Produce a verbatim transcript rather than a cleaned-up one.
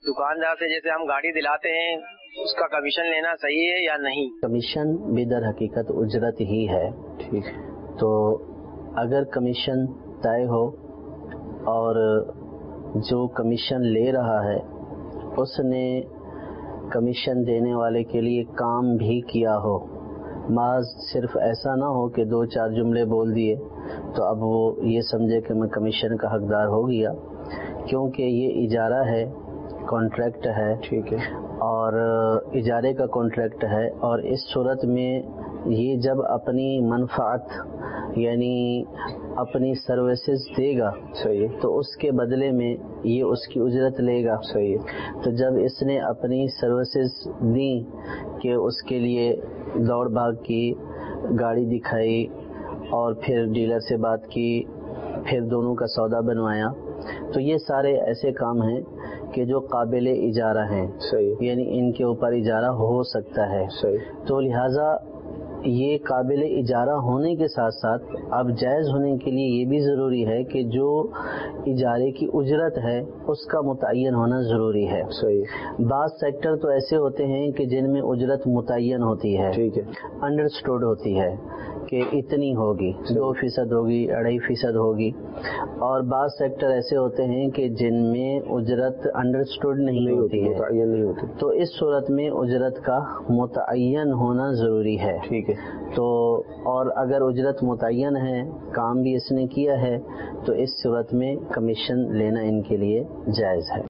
دکاندار سے جیسے ہم گاڑی دلاتے ہیں اس کا کمیشن لینا صحیح ہے یا نہیں؟ کمیشن بھی در حقیقت اجرت ہی ہے. ٹھیک. تو اگر کمیشن طے ہو اور جو کمیشن لے رہا ہے اس نے کمیشن دینے والے کے لیے کام بھی کیا ہو، محض صرف ایسا نہ ہو کہ دو چار جملے بول دیے تو اب وہ یہ سمجھے کہ میں کمیشن کا حقدار ہو گیا، کیونکہ یہ اجارہ ہے، کانٹریکٹ ہے. ٹھیک ہے. اور اجارے کا کانٹریکٹ ہے، اور اس صورت میں یہ جب اپنی منفعت یعنی اپنی سروسز دے گا صحیح تو اس کے بدلے میں یہ اس کی اجرت لے گا صحیح. تو جب اس نے اپنی سروسز دی کہ اس کے لیے دوڑ بھاگ کی، گاڑی دکھائی اور پھر ڈیلر سے بات کی، پھر دونوں کا سودا بنوایا، تو یہ سارے ایسے کام ہیں کہ جو قابل اجارہ ہیں صحیح، یعنی ان کے اوپر اجارہ ہو سکتا ہے صحیح. تو لہٰذا یہ قابل اجارہ ہونے کے ساتھ ساتھ اب جائز ہونے کے لیے یہ بھی ضروری ہے کہ جو اجارے کی اجرت ہے اس کا متعین ہونا ضروری ہے صحیح. بعض سیکٹر تو ایسے ہوتے ہیں کہ جن میں اجرت متعین ہوتی ہے، ٹھیک ہے، انڈرسٹوڈ ہوتی ہے کہ اتنی ہوگی، دو فیصد ہوگی، اڑائی فیصد ہوگی. اور بعض سیکٹر ایسے ہوتے ہیں کہ جن میں اجرت انڈرسٹوڈ نہیں ہوتی ہے، متعین نہیں ہوتی. تو اس صورت میں اجرت کا متعین ہونا ضروری ہے. ٹھیک ہے. تو اور اگر اجرت متعین ہے، کام بھی اس نے کیا ہے، تو اس صورت میں کمیشن لینا ان کے لیے جائز ہے.